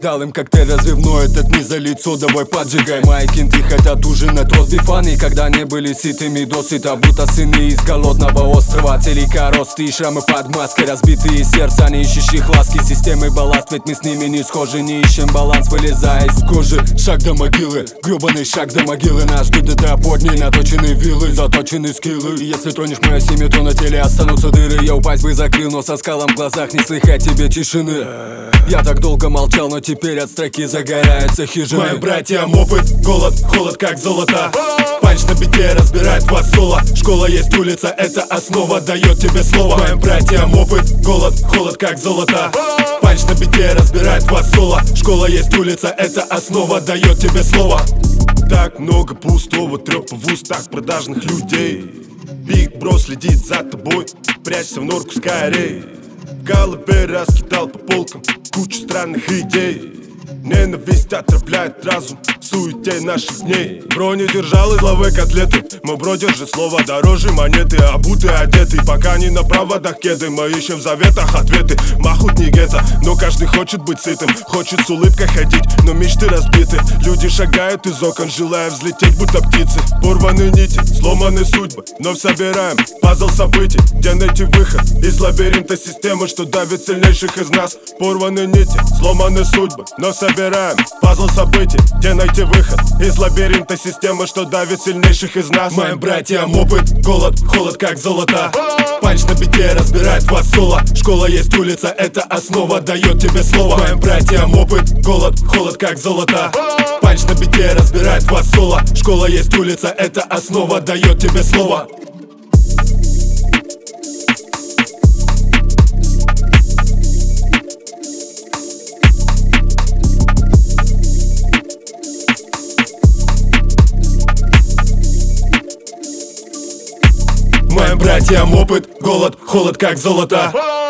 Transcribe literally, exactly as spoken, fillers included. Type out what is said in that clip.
Дал им коктейль развивной, этот не за лицо, давай поджигай. Мои кенты хотят ужинать розбифаны, когда не были сытыми досыта, будто сыны из голодного острова. Цели коросты и шрамы под маской, разбитые сердца, не ищущих ласки. Системы балласт, ведь мы с ними не схожи, не ищем баланс, вылезая из кожи. Шаг до могилы, гребаный шаг до могилы. Наш ГДТ подней, наточены вилы, заточены скиллы. И если тронешь мою семью, то на теле останутся дыры. Я упасть бы закрыл, но со скалом в глазах не слыхать тебе тишины. Я так долго молчал, но теперь от строки загораются хижины. Моим братьям опыт, голод, холод как золото. Панч на бите разбирает вас соло. Школа есть улица, это основа, дает тебе слово. Моим братьям опыт, голод, холод как золото. Панч на бите разбирает вас соло. Школа есть улица, это основа, дает тебе слово. Так много пустого трёпа в устах продажных людей. Биг Бро следит за тобой, прячься в норку скорей. В голове раскидал по полкам кучу странных идей. Ненависть отравляет разум в суете наших дней. Бро не держал из лавы котлеты, мой бро держит слово дороже монеты. Обуты, одеты, пока не на проводах кеды. Мы ищем в заветах ответы, махут не гетто. Но каждый хочет быть сытым, хочет с улыбкой ходить, но мечты разбиты. Люди шагают из окон, желая взлететь, будто птицы. Порваны нити, сломаны судьбы, вновь собираем пазл событий. Где найти выход из лабиринта системы, что давит сильнейших из нас? Порваны нити, сломаны судьбы, вновь собираем пазл событий. Где найти выход из лабиринта системы, что давит сильнейших из нас? Моим братьям опыт, голод, холод как золото. Панч на бите разбирает вас соло. Школа есть улица, это основа, дает тебе слово. Моим братьям опыт, голод, холод как золото. Панч на бите разбирает вас соло. Школа есть улица, это основа, дает тебе слово. Моим братьям опыт, голод, холод как золото.